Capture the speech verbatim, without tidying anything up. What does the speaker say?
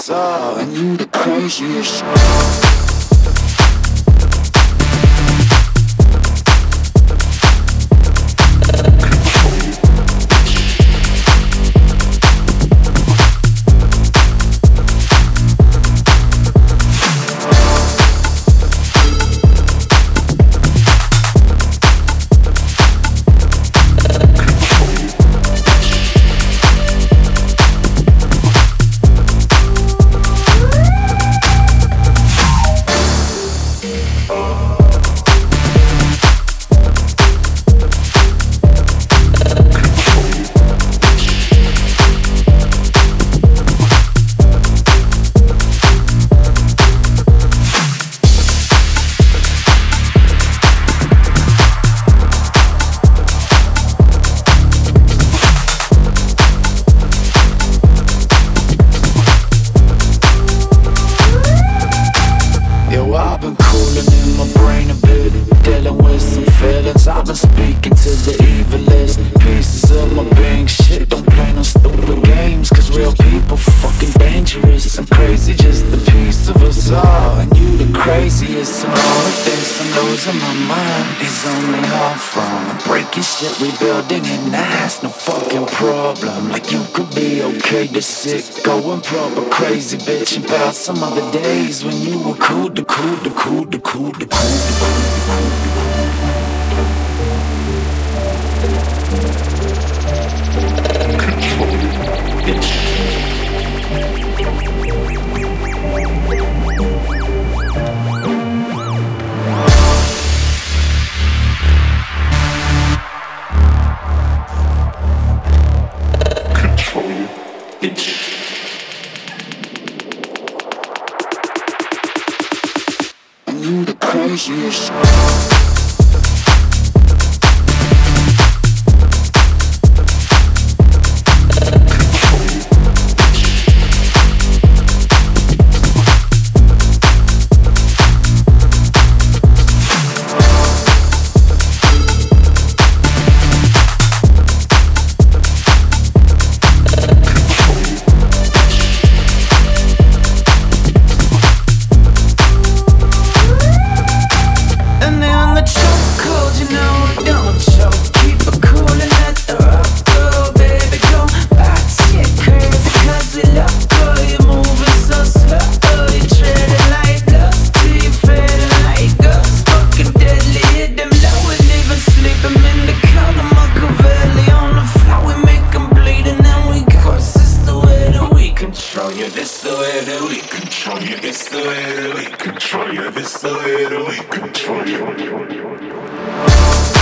saw, and you the craziest. I've been cooling in my brain a bit, dealing with some feelings. I've been speaking to the evilest pieces of my being. Shit, don't play no stupid games, cause real people fucking dangerous. I'm crazy, just a piece of us all, and you the craziest. And all the things I'm losing my mind is only half from breaking shit, rebuilding, and that's no fucking problem. Like you could be okay to sick, going proper crazy, bitch, about some other days when you were cool to cool to cool to cool to cool. And you the craziest. This the way that we control you. This the way that we control you. This the way that we control you.